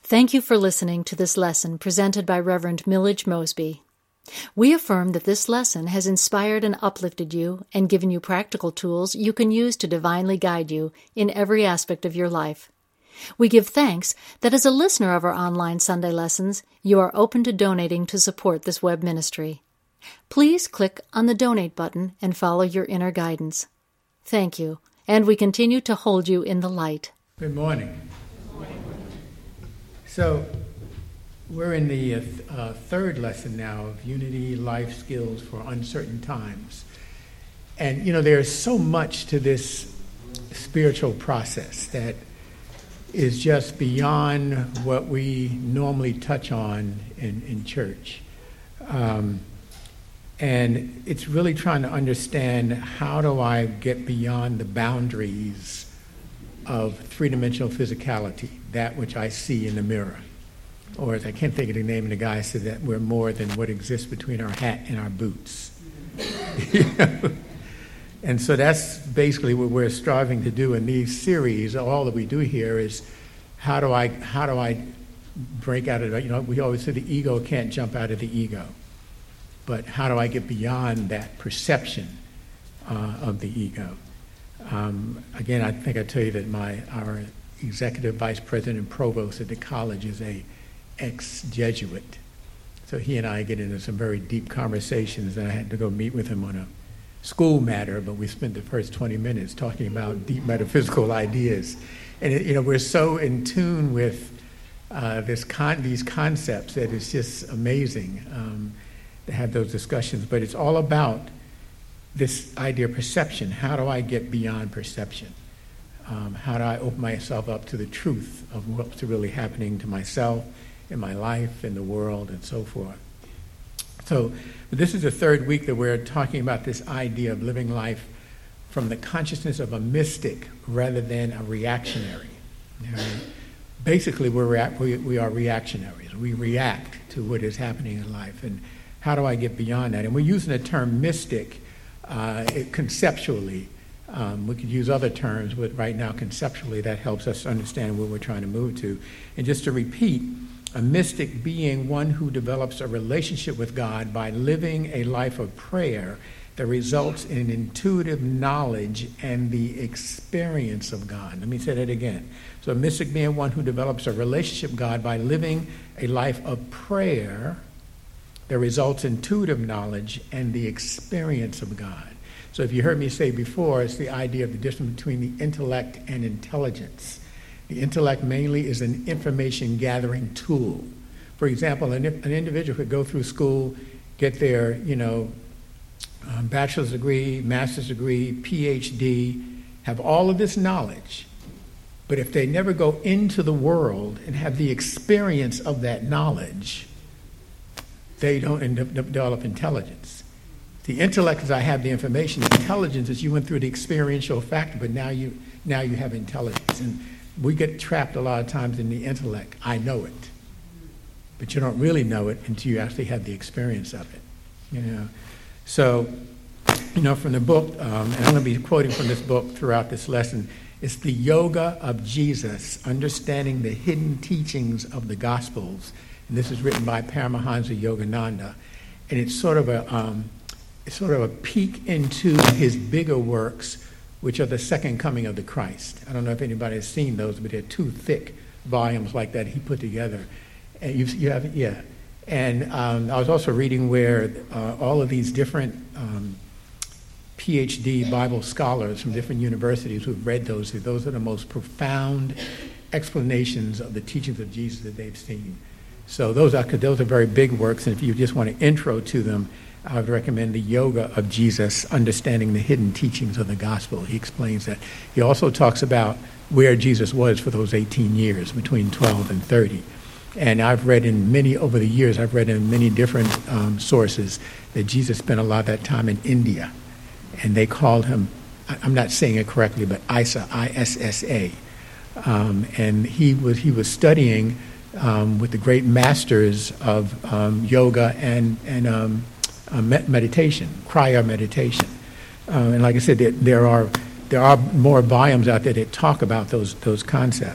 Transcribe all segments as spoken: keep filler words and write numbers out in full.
Thank you for listening to this lesson presented by Reverend Millage Mosby. We affirm that this lesson has inspired and uplifted you and given you practical tools you can use to divinely guide you in every aspect of your life. We give thanks that as a listener of our online Sunday lessons, you are open to donating to support this web ministry. Please click on the donate button and follow your inner guidance. Thank you, and we continue to hold you in the light. Good morning. So, we're in the uh, third lesson now of Unity Life Skills for Uncertain Times. And, you know, there's so much to this spiritual process that is just beyond what we normally touch on in, in church. Um, and it's really trying to understand, how do I get beyond the boundaries of three-dimensional physicality, that which I see in the mirror? Or, as I can't think of the name of the guy, said that we're more than what exists between our hat and our boots. You know? And so that's basically what we're striving to do in these series. All that we do here is, how do I how do I break out of it? You know, we always say the ego can't jump out of the ego, but how do I get beyond that perception uh, of the ego? Um, again, I think I tell you that my our executive vice president and provost at the college is a ex-Jesuit. So he and I get into some very deep conversations, and I had to go meet with him on a school matter, but we spent the first twenty minutes talking about deep metaphysical ideas. And it, you know, we're so in tune with uh, this con- these concepts that it's just amazing um, to have those discussions. But it's all about this idea of perception. How do I get beyond perception? Um, how do I open myself up to the truth of what's really happening to myself, in my life, in the world, and so forth? So this is the third week that we're talking about this idea of living life from the consciousness of a mystic rather than a reactionary. You know, basically, we're rea- we, we are reactionaries. We react to what is happening in life. And how do I get beyond that? And we're using the term mystic uh, it, conceptually. Um, we could use other terms, but right now, conceptually, that helps us understand where we're trying to move to. And just to repeat, a mystic being one who develops a relationship with God by living a life of prayer that results in intuitive knowledge and the experience of God. Let me say that again. So a mystic being one who develops a relationship with God by living a life of prayer that results in intuitive knowledge and the experience of God. So if you heard me say before, it's the idea of the difference between the intellect and intelligence. The intellect mainly is an information gathering tool. For example, an, an individual could go through school, get their, you know, um, bachelor's degree, master's degree, P H D, have all of this knowledge. But if they never go into the world and have the experience of that knowledge, they don't end up develop intelligence. The intellect is I have the information. The intelligence is you went through the experiential factor, but now you now you have intelligence. And we get trapped a lot of times in the intellect. I know it. But you don't really know it until you actually have the experience of it. You know. So, you know, from the book, um, and I'm going to be quoting from this book throughout this lesson, it's The Yoga of Jesus, Understanding the Hidden Teachings of the Gospels. And this is written by Paramahansa Yogananda. And it's sort of a um, it's sort of a peek into his bigger works, which are the second coming of the Christ. I don't know if anybody has seen those, but they're two thick volumes like that he put together. And you've, you have, yeah. And um, I was also reading where uh, all of these different um, P H D Bible scholars from different universities who've read those, those are the most profound explanations of the teachings of Jesus that they've seen. So those are those are very big works, and if you just want an intro to them, I would recommend The Yoga of Jesus, Understanding the Hidden Teachings of the Gospel. He explains that. He also talks about where Jesus was for those eighteen years, between twelve and thirty. And I've read in many, over the years, I've read in many different um, sources that Jesus spent a lot of that time in India. And they called him, I'm not saying it correctly, but Issa, I S S A. Um, and he was he was studying um, with the great masters of um, yoga and, and um, uh, meditation, Kriya meditation. Uh, and like I said, there, there are there are more volumes out there that talk about those those concepts.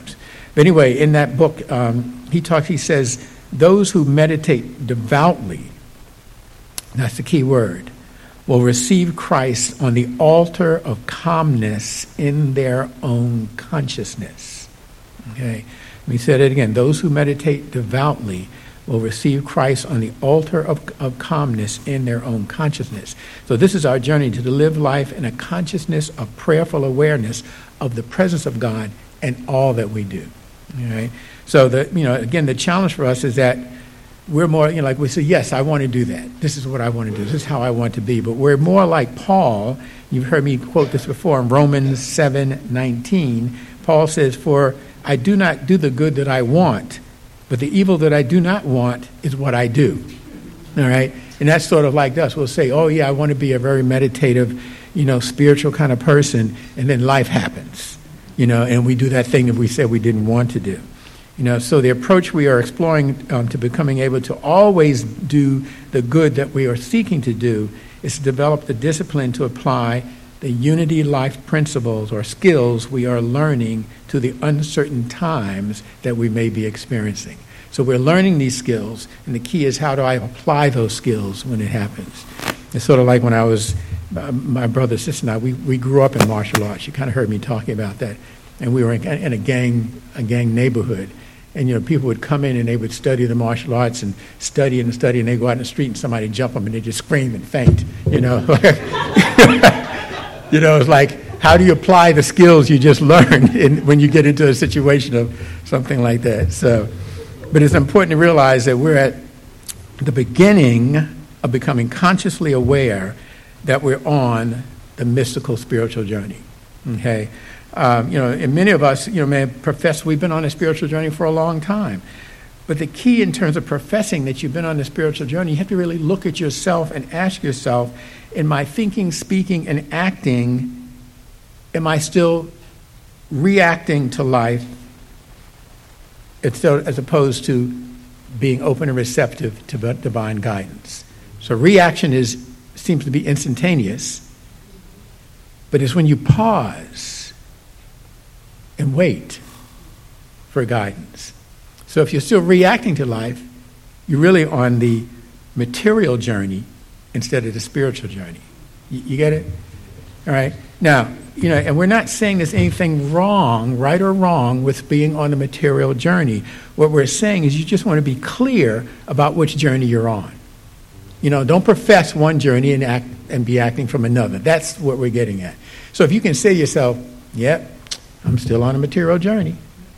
But anyway, in that book, um, he talks, he says, those who meditate devoutly, that's the key word, will receive Christ on the altar of calmness in their own consciousness. Okay? Let me say it again. Those who meditate devoutly will receive Christ on the altar of, of calmness in their own consciousness. So this is our journey to live life in a consciousness of prayerful awareness of the presence of God and all that we do. All right? So, the, you know, again, the challenge for us is that we're more, you know, like we say, yes, I want to do that. This is what I want to do. This is how I want to be. But we're more like Paul. You've heard me quote this before in Romans seven nineteen. Paul says, for I do not do the good that I want, but the evil that I do not want is what I do. All right? And that's sort of like us. We'll say, oh, yeah, I want to be a very meditative, you know, spiritual kind of person. And then life happens, you know, and we do that thing that we said we didn't want to do. You know, so the approach we are exploring um, to becoming able to always do the good that we are seeking to do is to develop the discipline to apply the unity life principles or skills we are learning to the uncertain times that we may be experiencing. So we're learning these skills, and the key is how do I apply those skills when it happens. It's sort of like when I was, uh, my brother, sister, and I, we, we grew up in martial arts. You kind of heard me talking about that. And we were in, in a gang a gang neighborhood. And, you know, people would come in and they would study the martial arts and study and study, and they go out in the street and somebody jump them and they just scream and faint, you know. You know, it's like, how do you apply the skills you just learned in, when you get into a situation of something like that? So, but it's important to realize that we're at the beginning of becoming consciously aware that we're on the mystical spiritual journey, okay? Um, you know, and many of us, you know, may profess we've been on a spiritual journey for a long time. But the key in terms of professing that you've been on a spiritual journey, you have to really look at yourself and ask yourself, in my thinking, speaking, and acting, am I still reacting to life as opposed to being open and receptive to divine guidance? So reaction is seems to be instantaneous, but it's when you pause and wait for guidance. So if you're still reacting to life, you're really on the material journey instead of the spiritual journey. You, you get it? All right? Now, you know, and we're not saying there's anything wrong, right or wrong, with being on the material journey. What we're saying is you just want to be clear about which journey you're on. You know, don't profess one journey and act and be acting from another. That's what we're getting at. So if you can say to yourself, yep, I'm still on a material journey.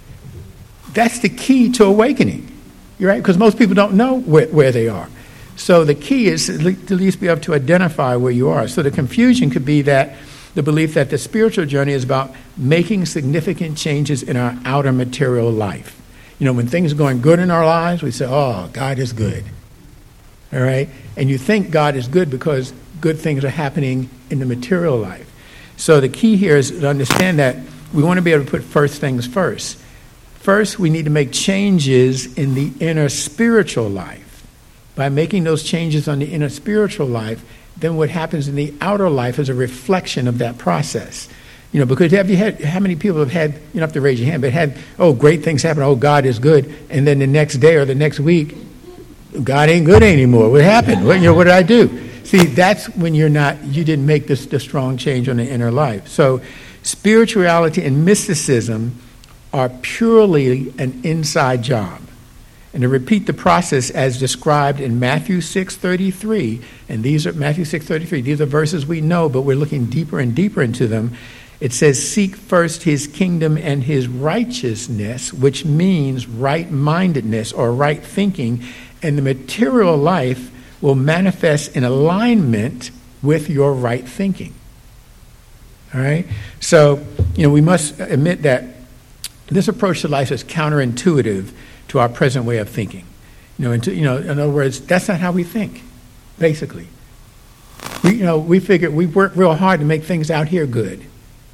That's the key to awakening, you're right? Because most people don't know where, where they are. So the key is to at least be able to identify where you are. So the confusion could be that the belief that the spiritual journey is about making significant changes in our outer material life. You know, when things are going good in our lives, we say, oh, God is good. All right? And you think God is good because good things are happening in the material life. So the key here is to understand that we want to be able to put first things first. First, we need to make changes in the inner spiritual life. By making those changes on the inner spiritual life, then what happens in the outer life is a reflection of that process. You know, because have you had, how many people have had, you don't have to raise your hand, but had, oh, great things happen, oh, God is good, and then the next day or the next week, God ain't good anymore. What happened? What, you know, what did I do? See, that's when you're not, you didn't make this the strong change on the inner life. So spirituality and mysticism are purely an inside job. And to repeat the process as described in Matthew six thirty-three, and these are Matthew six thirty-three, these are verses we know, but we're looking deeper and deeper into them. It says, seek first his kingdom and his righteousness, which means right-mindedness or right thinking, and the material life will manifest in alignment with your right thinking. All right? So, you know, we must admit that this approach to life is counterintuitive to our present way of thinking. You know, into, you know, in other words, that's not how we think, basically. We, you know, we figure we work real hard to make things out here good,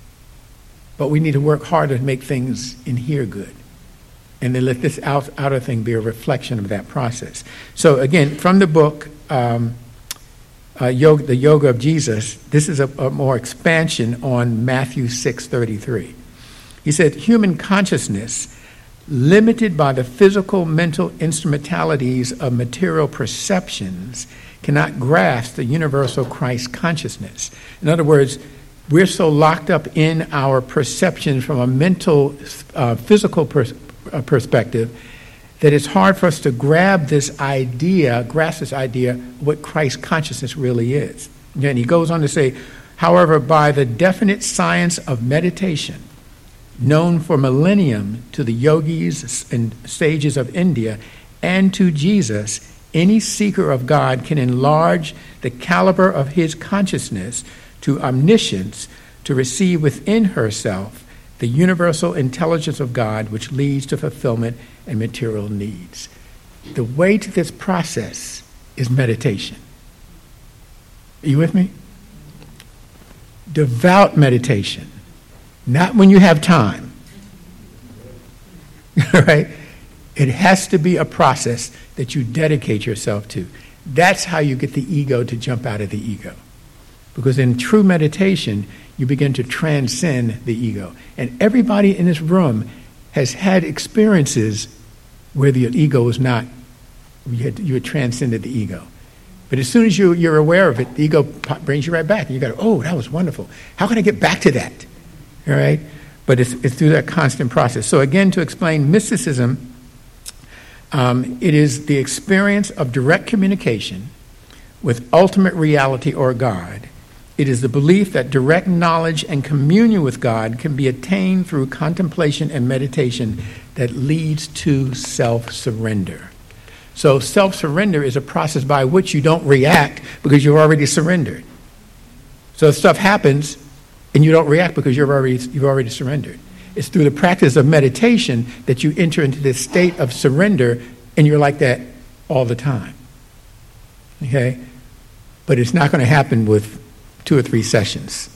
but we need to work harder to make things in here good. And then let this out, outer thing be a reflection of that process. So again, from the book, um, uh, yoga, The Yoga of Jesus, this is a, a more expansion on Matthew six thirty-three. He said, human consciousness limited by the physical, mental instrumentalities of material perceptions, cannot grasp the universal Christ consciousness. In other words, we're so locked up in our perceptions from a mental, uh, physical pers- uh, perspective that it's hard for us to grab this idea, grasp this idea of what Christ consciousness really is. And he goes on to say, however, by the definite science of meditation, known for millennium to the yogis and sages of India and to Jesus, any seeker of God can enlarge the caliber of his consciousness to omniscience to receive within herself the universal intelligence of God, which leads to fulfillment and material needs. The way to this process is meditation. Are you with me? Devout meditation. Not when you have time. Right? It has to be a process that you dedicate yourself to. That's how you get the ego to jump out of the ego. Because in true meditation, you begin to transcend the ego. And everybody in this room has had experiences where the ego was not, you had, you had transcended the ego. But as soon as you, you're aware of it, the ego brings you right back. And you go, oh, that was wonderful. How can I get back to that? All right? But it's, it's through that constant process. So again, to explain mysticism, um, it is the experience of direct communication with ultimate reality or God. It is the belief that direct knowledge and communion with God can be attained through contemplation and meditation that leads to self-surrender. So self-surrender is a process by which you don't react because you've already surrendered. So stuff happens and you don't react because you've already, you've already surrendered. It's through the practice of meditation that you enter into this state of surrender, and you're like that all the time. Okay? But it's not going to happen with two or three sessions.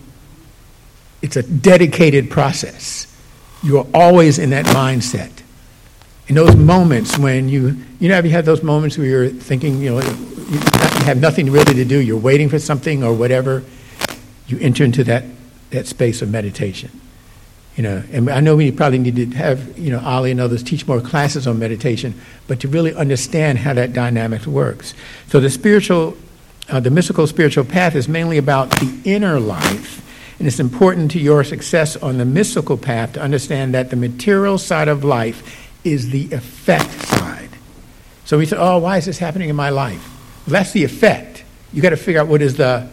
It's a dedicated process. You are always in that mindset. In those moments when you, you know, have you had those moments where you're thinking, you know, you have nothing really to do, you're waiting for something or whatever, you enter into that, that space of meditation. You know, and I know we probably need to have, you know, Ali and others teach more classes on meditation, but to really understand how that dynamic works. So the spiritual, uh, the mystical spiritual path is mainly about the inner life, and it's important to your success on the mystical path to understand that the material side of life is the effect side. So we say, oh, why is this happening in my life? Well, that's the effect. You got to figure out what is the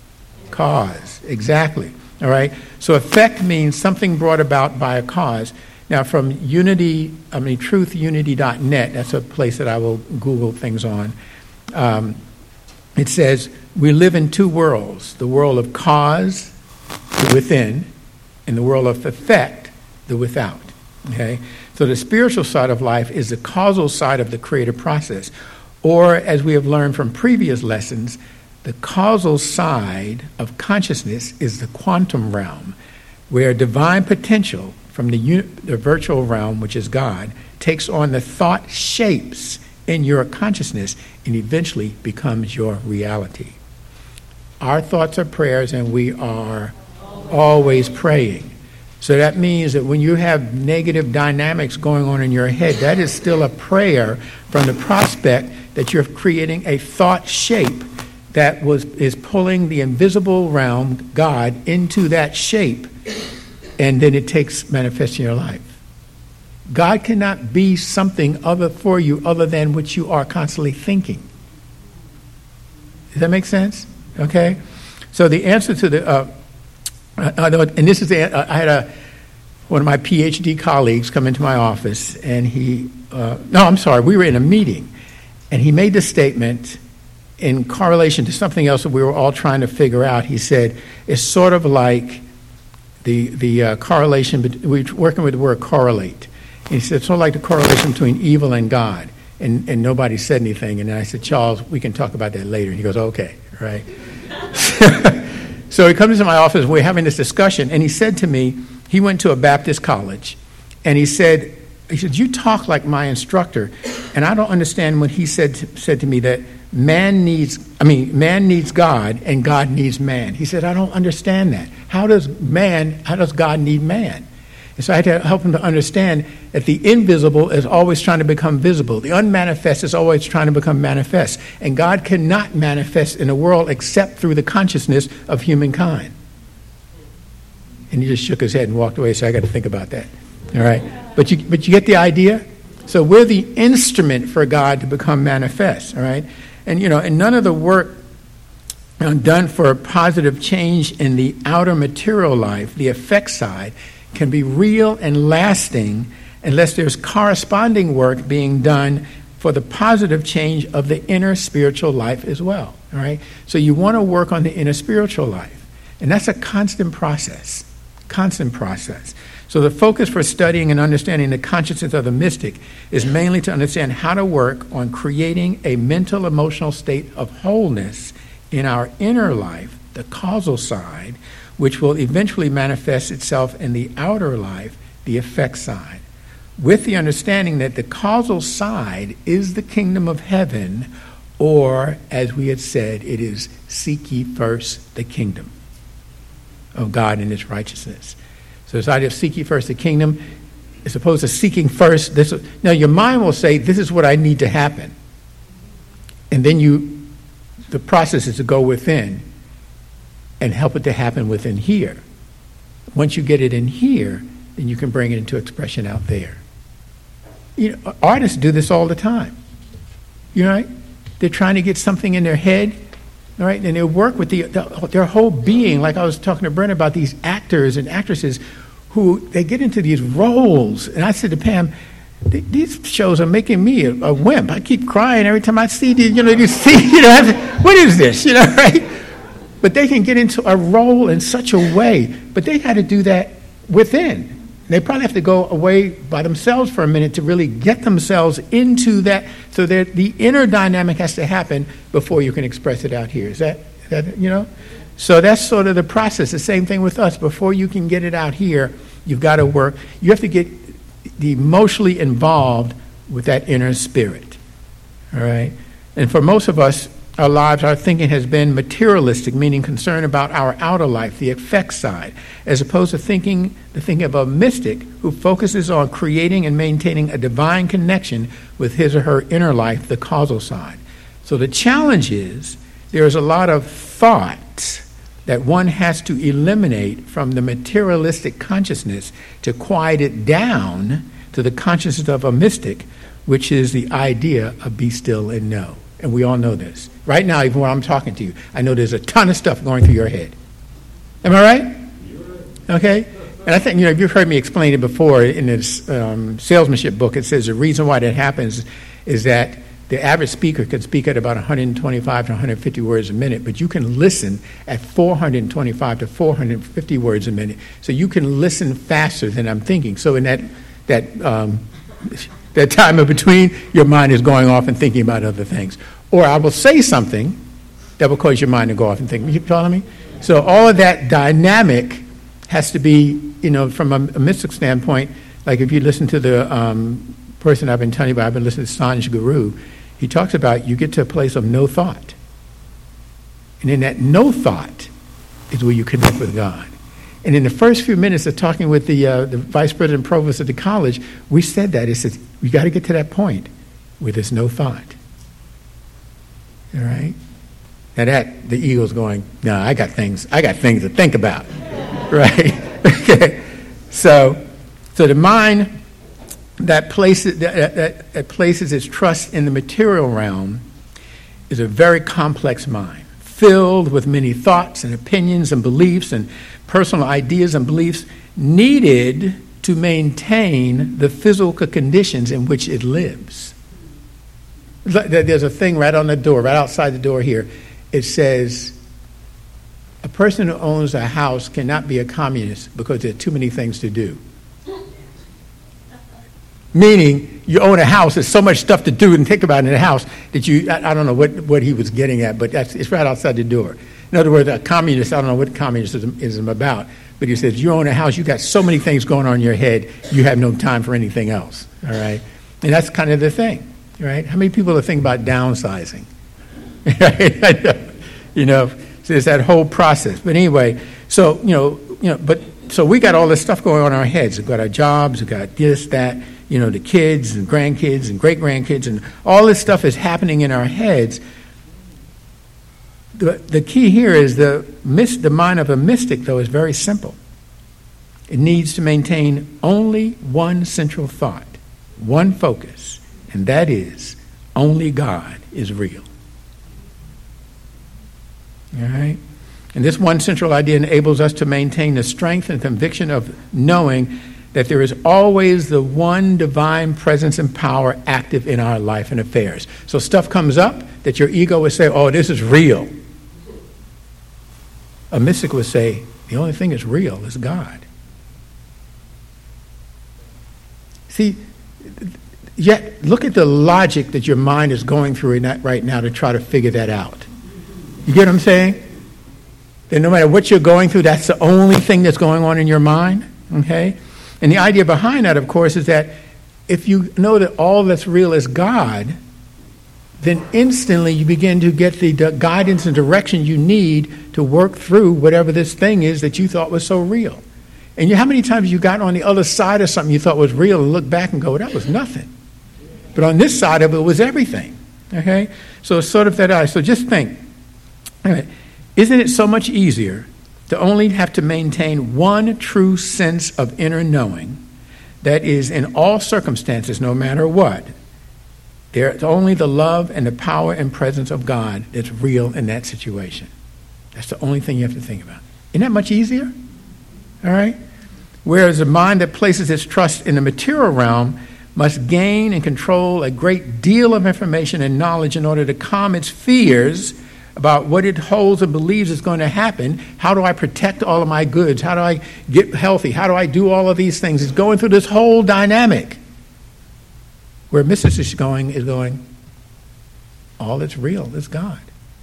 cause. Exactly. All right? So effect means something brought about by a cause. Now from Unity, I mean truth unity dot net, that's a place that I will Google things on. Um, it says, we live in two worlds, the world of cause, the within, and the world of effect, the without. Okay? So the spiritual side of life is the causal side of the creative process. Or, as we have learned from previous lessons, the causal side of consciousness is the quantum realm, where divine potential from the, un- the virtual realm, which is God, takes on the thought shapes in your consciousness and eventually becomes your reality. Our thoughts are prayers, and we are always praying. So that means that when you have negative dynamics going on in your head, that is still a prayer from the prospect that you're creating a thought shape that was is pulling the invisible realm, God, into that shape, and then it takes manifest in your life. God cannot be something other for you other than what you are constantly thinking. Does that make sense? Okay? So the answer to the... Uh, uh, and this is the... Uh, I had a one of my PhD colleagues come into my office, and he... Uh, no, I'm sorry. We were in a meeting, and he made the statement in correlation to something else that we were all trying to figure out. He said, it's sort of like the the uh, correlation... Bet- we're working with the word correlate. He said, it's sort of like the correlation between evil and God. And and nobody said anything. And then I said, Charles, we can talk about that later. And he goes, okay, right. So he comes into my office, we're having this discussion, and he said to me, he went to a Baptist college, and he said, he said, you talk like my instructor, and I don't understand when he said to, said to me that man needs, I mean, man needs God, and God needs man. He said, I don't understand that. How does man, how does God need man? And so I had to help him to understand that the invisible is always trying to become visible. The unmanifest is always trying to become manifest. And God cannot manifest in the world except through the consciousness of humankind. And he just shook his head and walked away, so I got to think about that. All right? But you, but you get the idea? So we're the instrument for God to become manifest, all right? And, you know, and none of the work done for a positive change in the outer material life, the effect side, can be real and lasting unless there's corresponding work being done for the positive change of the inner spiritual life as well, all right? So you want to work on the inner spiritual life, and that's a constant process, constant process. So the focus for studying and understanding the consciousness of the mystic is mainly to understand how to work on creating a mental, emotional state of wholeness in our inner life, the causal side, which will eventually manifest itself in the outer life, the effect side, with the understanding that the causal side is the kingdom of heaven, or, as we had said, it is seek ye first the kingdom of God and his righteousness. So this idea of seek ye first the kingdom, as opposed to seeking first this. Now your mind will say, this is what I need to happen. And then you, the process is to go within and help it to happen within here. Once you get it in here, then you can bring it into expression out there. You know, artists do this all the time. You know, right? They're trying to get something in their head, all right, and they work with the, the their whole being. Like I was talking to Brent about these actors and actresses who they get into these roles. And I said to Pam, these shows are making me a, a wimp. I keep crying every time I see these, you know, you see, you know, I, what is this, you know, right? But they can get into a role in such a way, but they got to do that within. They probably have to go away by themselves for a minute to really get themselves into that, so that the inner dynamic has to happen before you can express it out here. Is that, is that, you know? So that's sort of the process. The same thing with us. Before you can get it out here, you've got to work. You have to get the emotionally involved with that inner spirit. All right? And for most of us, our lives, our thinking has been materialistic, meaning concerned about our outer life, the effect side, as opposed to thinking the thinking of a mystic who focuses on creating and maintaining a divine connection with his or her inner life, the causal side. So the challenge is there is a lot of thought that one has to eliminate from the materialistic consciousness to quiet it down to the consciousness of a mystic, which is the idea of be still and know. And we all know this. Right now, even when I'm talking to you, I know there's a ton of stuff going through your head. Am I right? Okay? And I think, you know, you've heard me explain it before in this um, salesmanship book. It says the reason why that happens is that the average speaker can speak at about one hundred twenty-five to one hundred fifty words a minute, but you can listen at four hundred twenty-five to four hundred fifty words a minute. So you can listen faster than I'm thinking. So in that that um, that time in between, your mind is going off and thinking about other things. Or I will say something that will cause your mind to go off and think. You following me? So all of that dynamic has to be, you know, from a, a mystic standpoint. Like if you listen to the um, person I've been telling you about, I've been listening to Sanj Guru. He talks about you get to a place of no thought. And in that no thought is where you connect with God. And in the first few minutes of talking with the, uh, the vice president and provost of the college, we said that. It says, we got to get to that point where there's no thought. All right? Now that, the ego's going, no, I got things, I got things to think about. Right? Okay. So, so the mind that places, that, that, that places its trust in the material realm is a very complex mind, filled with many thoughts and opinions and beliefs and personal ideas and beliefs needed to maintain the physical conditions in which it lives. There's a thing right on the door, right outside the door here. It says, a person who owns a house cannot be a communist because there are too many things to do. Meaning, you own a house, there's so much stuff to do and think about in the house that you, I, I don't know what, what he was getting at, but that's, it's right outside the door. In other words, a communist, I don't know what communism is about, but he says, you own a house, you got so many things going on in your head, you have no time for anything else, all right? And that's kind of the thing, right? How many people are thinking about downsizing? You know, so there's that whole process. But anyway, so, you know, you know, but so we got all this stuff going on in our heads. We've got our jobs, we've got this, that, you know, the kids and grandkids and great-grandkids, and all this stuff is happening in our heads. The, the key here is the, the mind of a mystic, though, is very simple. It needs to maintain only one central thought, one focus, and that is only God is real. All right? And this one central idea enables us to maintain the strength and conviction of knowing that there is always the one divine presence and power active in our life and affairs. So stuff comes up that your ego would say, oh, this is real. A mystic would say, the only thing that's real is God. See, yet look at the logic that your mind is going through in that right now to try to figure that out. You get what I'm saying? That no matter what you're going through, that's the only thing that's going on in your mind, okay? And the idea behind that, of course, is that if you know that all that's real is God, then instantly you begin to get the guidance and direction you need to work through whatever this thing is that you thought was so real. And you, how many times you got on the other side of something you thought was real and look back and go, that was nothing. But on this side of it was everything, okay? So it's sort of that eye. So just think, all right, isn't it so much easier to only have to maintain one true sense of inner knowing that is in all circumstances, no matter what, there's only the love and the power and presence of God that's real in that situation. That's the only thing you have to think about. Isn't that much easier? All right? Whereas a mind that places its trust in the material realm must gain and control a great deal of information and knowledge in order to calm its fears about what it holds and believes is going to happen. How do I protect all of my goods? How do I get healthy? How do I do all of these things? It's going through this whole dynamic. Where Missus is going is going, all that's real is God.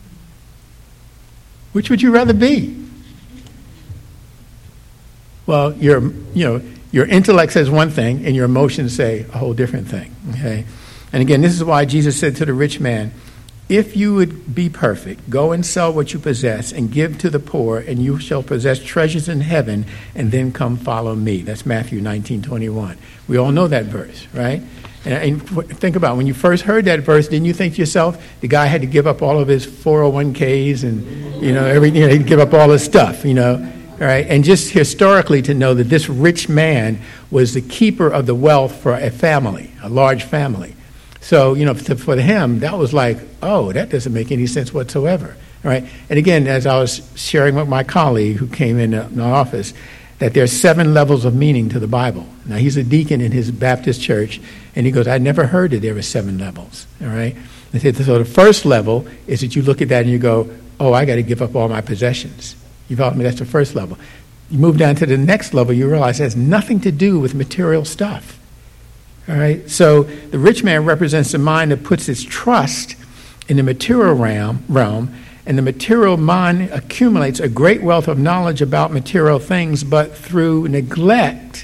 Which would you rather be? Well, your, you know, your intellect says one thing and your emotions say a whole different thing. Okay? And again, this is why Jesus said to the rich man, if you would be perfect, go and sell what you possess and give to the poor, and you shall possess treasures in heaven, and then come follow me. That's Matthew nineteen twenty-one. We all know that verse, right? And, and think about it. When you first heard that verse, didn't you think to yourself, the guy had to give up all of his four oh one k's and, you know, everything, you know, he'd give up all his stuff, you know, all right? And just historically to know that this rich man was the keeper of the wealth for a family, a large family. So, you know, to, for him, that was like, oh, that doesn't make any sense whatsoever, all right? And again, as I was sharing with my colleague who came in the office, that there's seven levels of meaning to the Bible. Now, he's a deacon in his Baptist church, and he goes, I never heard that there were seven levels, all right? And so the first level is that you look at that and you go, oh, I got to give up all my possessions. You follow me? That's the first level. You move down to the next level, you realize it has nothing to do with material stuff. All right, so the rich man represents a mind that puts its trust in the material realm, realm, and the material mind accumulates a great wealth of knowledge about material things, but through neglect,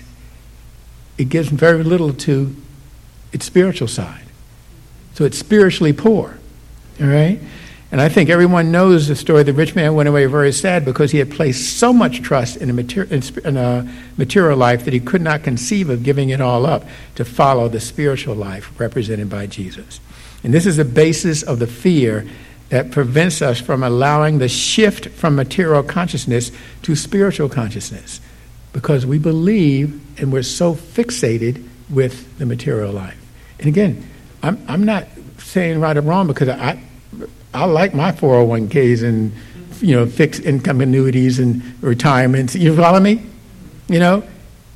it gives very little to its spiritual side. So it's spiritually poor. All right? And I think everyone knows the story. The rich man went away very sad because he had placed so much trust in a, mater- in a material life that he could not conceive of giving it all up to follow the spiritual life represented by Jesus. And this is the basis of the fear that prevents us from allowing the shift from material consciousness to spiritual consciousness, because we believe and we're so fixated with the material life. And again, I'm, I'm not saying right or wrong, because I I like my four oh one k's and, you know, fixed income annuities and retirements. You follow me? You know?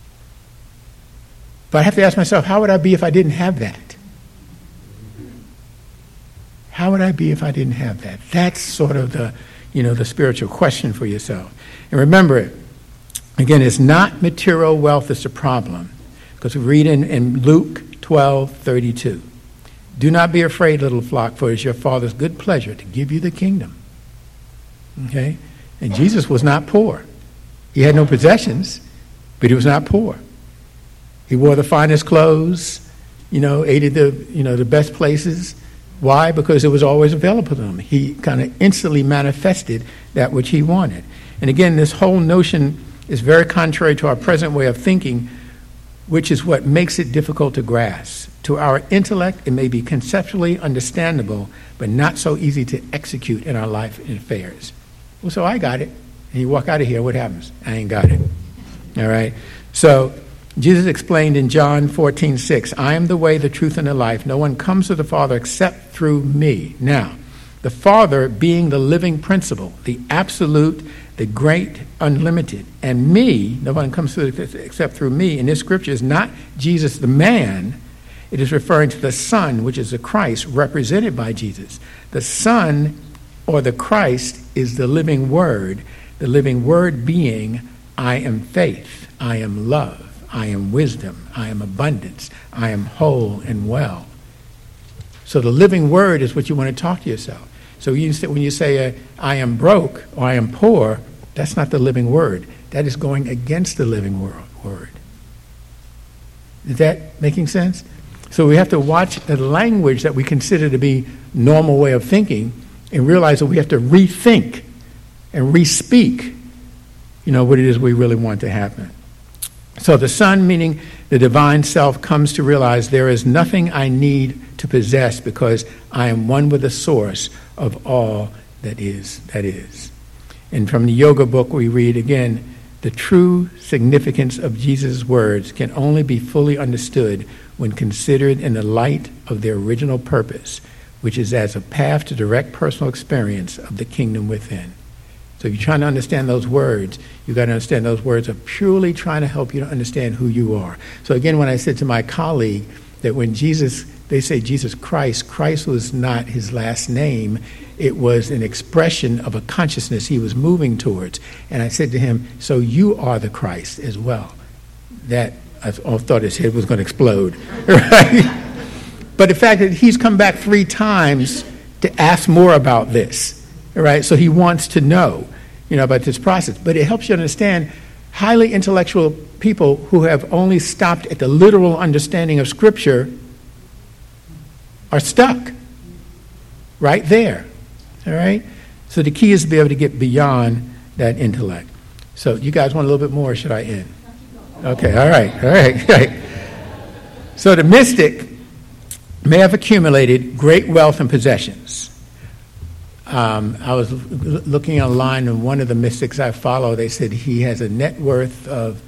But I have to ask myself, how would I be if I didn't have that? How would I be if I didn't have that? That's sort of the, you know, the spiritual question for yourself. And remember, again, it's not material wealth that's the problem, because we read in, in Luke twelve thirty-two. Do not be afraid, little flock, for it is your Father's good pleasure to give you the kingdom. Okay? And Jesus was not poor. He had no possessions, but he was not poor. He wore the finest clothes, you know, ate at the, you know, the best places. Why? Because it was always available to him. He kind of instantly manifested that which he wanted. And again, this whole notion is very contrary to our present way of thinking, which is what makes it difficult to grasp. To our intellect, it may be conceptually understandable, but not so easy to execute in our life and affairs. Well, so I got it. And you walk out of here, what happens? I ain't got it. All right? So Jesus explained in John fourteen six, I am the way, the truth, and the life. No one comes to the Father except through me. Now, the Father being the living principle, the absolute, the great, unlimited, and me, no one comes to it except through me, in this scripture is not Jesus the man. It is referring to the Son, which is the Christ, represented by Jesus. The Son, or the Christ, is the living Word, the living Word being, I am faith, I am love, I am wisdom, I am abundance, I am whole and well. So the living Word is what you want to talk to yourself. So you say, when you say, uh, I am broke or I am poor, that's not the living Word. That is going against the living Word. Is that making sense? So we have to watch the language that we consider to be normal way of thinking and realize that we have to rethink and re-speak, you know, what it is we really want to happen. So the Son, meaning the divine self, comes to realize there is nothing I need to possess because I am one with the source of all that is, that is. And from the yoga book we read again, the true significance of Jesus' words can only be fully understood when considered in the light of their original purpose, which is as a path to direct personal experience of the kingdom within. So if you're trying to understand those words, you've got to understand those words are purely trying to help you to understand who you are. So again, when I said to my colleague that when Jesus, they say Jesus Christ, Christ was not his last name. It was an expression of a consciousness he was moving towards. And I said to him, so you are the Christ as well. That, I thought his head was going to explode. Right? But the fact that he's come back three times to ask more about this. Right? So he wants to know, you know, about this process. But it helps you understand highly intellectual people who have only stopped at the literal understanding of Scripture are stuck right there. All right? So the key is to be able to get beyond that intellect. So you guys want a little bit more, or should I end? Okay, all right, all right, all right. So the mystic may have accumulated great wealth and possessions. Um, I was l- looking online, and one of the mystics I follow, they said he has a net worth of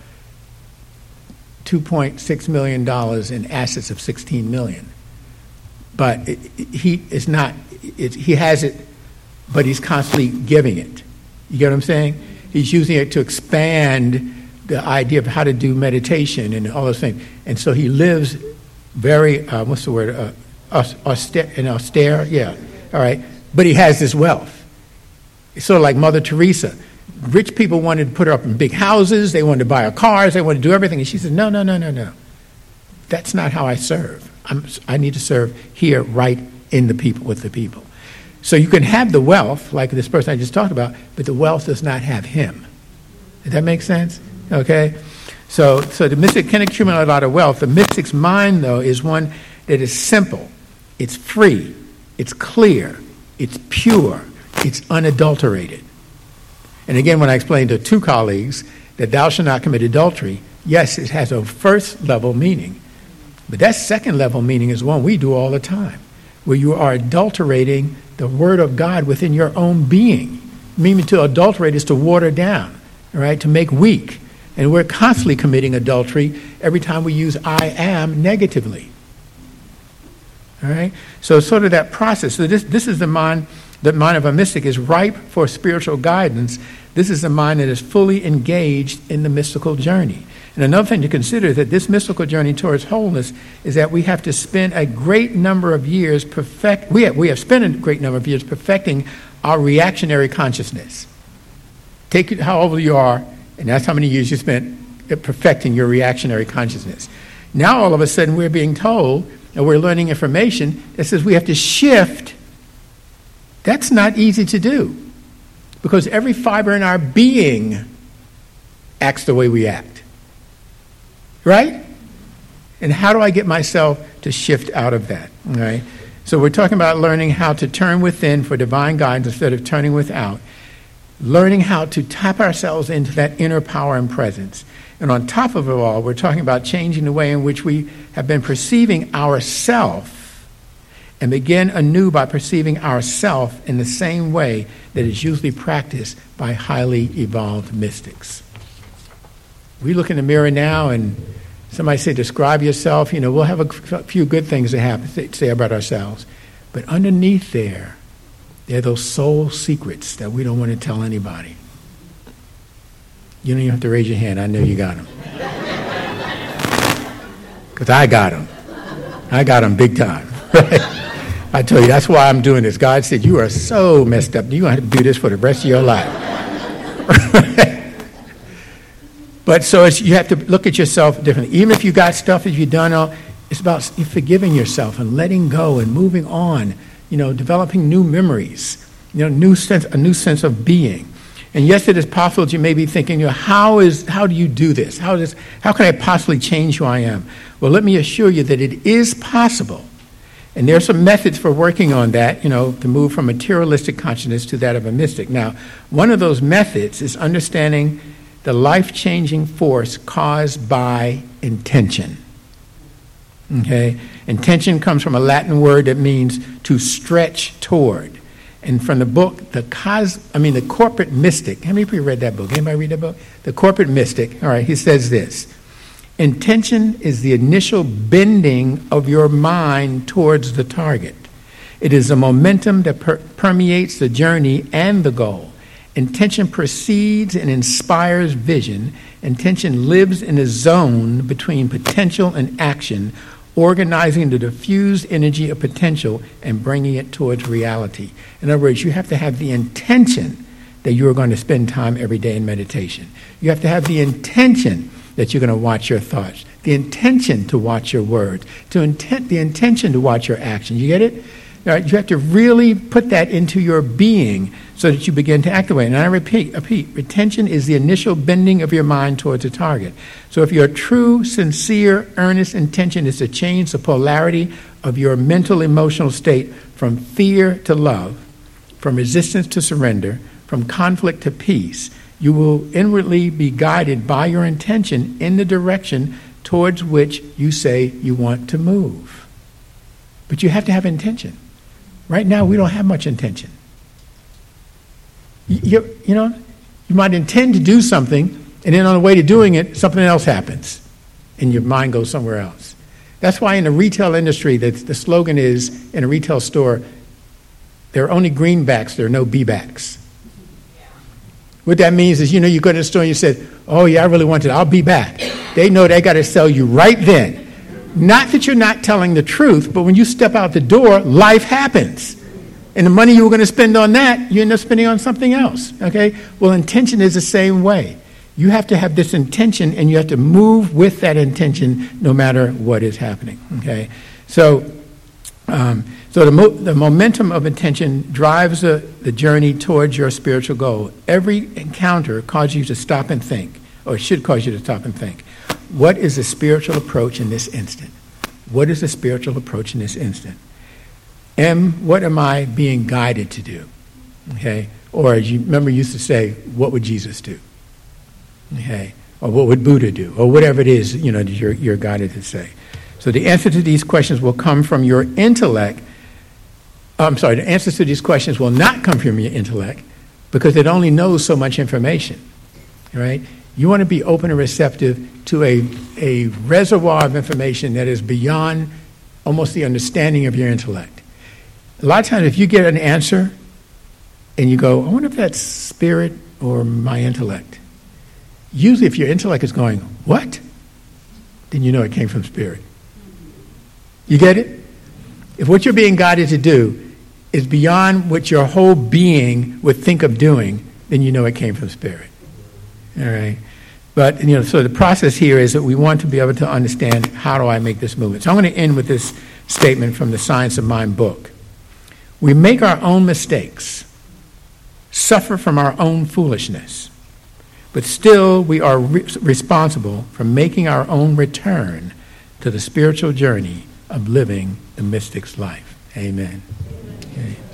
two point six million dollars in assets of sixteen million dollars. But it, it, he is not, it, he has it, but he's constantly giving it. You get what I'm saying? He's using it to expand the idea of how to do meditation and all those things. And so he lives very, uh, what's the word, uh, austere, and austere, yeah, all right. But he has this wealth. It's sort of like Mother Teresa. Rich people wanted to put her up in big houses. They wanted to buy her cars. They wanted to do everything. And she said, no, no, no, no, no. That's not how I serve. I'm, I need to serve here, right in the people, with the people. So you can have the wealth, like this person I just talked about, but the wealth does not have him. Does that make sense? Okay? So, so the mystic can accumulate a lot of wealth. The mystic's mind, though, is one that is simple. It's free. It's clear. It's pure. It's unadulterated. And again, when I explained to two colleagues that thou shalt not commit adultery, yes, it has a first level meaning. But that second level meaning is one we do all the time, where you are adulterating the word of God within your own being. Meaning to adulterate is to water down, all right, to make weak. And we're constantly committing adultery every time we use I am negatively. All right? So sort of that process. So this, this is the mind, the mind of a mystic is ripe for spiritual guidance. This is the mind that is fully engaged in the mystical journey. And another thing to consider is that this mystical journey towards wholeness is that we have to spend a great number of years perfect. We have, we have spent a great number of years perfecting our reactionary consciousness. Take it how old you are, and that's how many years you spent perfecting your reactionary consciousness. Now all of a sudden we're being told, and we're learning information that says we have to shift. That's not easy to do, because every fiber in our being acts the way we act. Right? And how do I get myself to shift out of that? All right? So we're talking about learning how to turn within for divine guidance instead of turning without. learning how to tap ourselves into that inner power and presence. And on top of it all, we're talking about changing the way in which we have been perceiving ourself, and begin anew by perceiving ourself in the same way that is usually practiced by highly evolved mystics. We look in the mirror now and somebody say, describe yourself. You know, we'll have a few good things to have to say about ourselves. But underneath there, there are those soul secrets that we don't want to tell anybody. You don't even have to raise your hand. I know you got them. Because I got them. I got them big time. I tell you, that's why I'm doing this. God said, you are so messed up. You're going to have to do this for the rest of your life. But so it's, you have to look at yourself differently. Even if you got stuff that you've done, all, it's about forgiving yourself and letting go and moving on, you know, developing new memories, you know, new sense, a new sense of being. And yes, it is possible that you may be thinking, you know, how is, how do you do this? How does, how can I possibly change who I am? Well, let me assure you that it is possible. And there are some methods for working on that, you know, to move from materialistic consciousness to that of a mystic. Now, one of those methods is understanding the life-changing force caused by intention. Okay? Intention comes from a Latin word that means to stretch toward. And from the book, the cos, I mean, the Corporate Mystic. How many people read that book? Anybody read that book? The Corporate Mystic. All right, he says this. Intention is the initial bending of your mind towards the target. It is a momentum that per- permeates the journey and the goal. Intention precedes and inspires vision. Intention lives in a zone between potential and action, organizing the diffused energy of potential and bringing it towards reality. In other words, you have to have the intention that you're going to spend time every day in meditation. You have to have the intention that you're going to watch your thoughts, the intention to watch your words, to intent, the intention to watch your actions. You get it? All right, you have to really put that into your being so that you begin to activate. And I repeat, repeat, retention is the initial bending of your mind towards a target. So if your true, sincere, earnest intention is to change the polarity of your mental, emotional state from fear to love, from resistance to surrender, from conflict to peace, you will inwardly be guided by your intention in the direction towards which you say you want to move. But you have to have intention. Right now, we don't have much intention. You, you know, you might intend to do something, and then on the way to doing it, something else happens, and your mind goes somewhere else. That's why in the retail industry, the, the slogan is, in a retail store, there are only greenbacks, there are no B-backs. What that means is, you know, you go to the store and you said, oh, yeah, I really want it. I'll be back. They know they got to sell you right then. Not that you're not telling the truth, but when you step out the door, life happens. And the money you were going to spend on that, you end up spending on something else. Okay? Well, intention is the same way. You have to have this intention, and you have to move with that intention no matter what is happening. Okay? So, um, so the, mo- the momentum of intention drives the, the journey towards your spiritual goal. Every encounter causes you to stop and think, or it should cause you to stop and think. What is the spiritual approach in this instant? What is the spiritual approach in this instant? M, what am I being guided to do? Okay? Or as you remember, you used to say, what would Jesus do? Okay? Or what would Buddha do? Or whatever it is, you know, that you're, you're guided to say. So the answer to these questions will come from your intellect. I'm sorry, the answers to these questions will not come from your intellect because it only knows so much information. Right? You want to be open and receptive to a, a reservoir of information that is beyond almost the understanding of your intellect. A lot of times if you get an answer and you go, I wonder if that's spirit or my intellect. Usually if your intellect is going, what? Then you know it came from spirit. You get it? If what you're being guided to do is beyond what your whole being would think of doing, then you know it came from spirit. All right? But, you know, so the process here is that we want to be able to understand, how do I make this movement? So I'm going to end with this statement from the Science of Mind book. We make our own mistakes, suffer from our own foolishness, but still we are re- responsible for making our own return to the spiritual journey of living the mystic's life. Amen. Okay.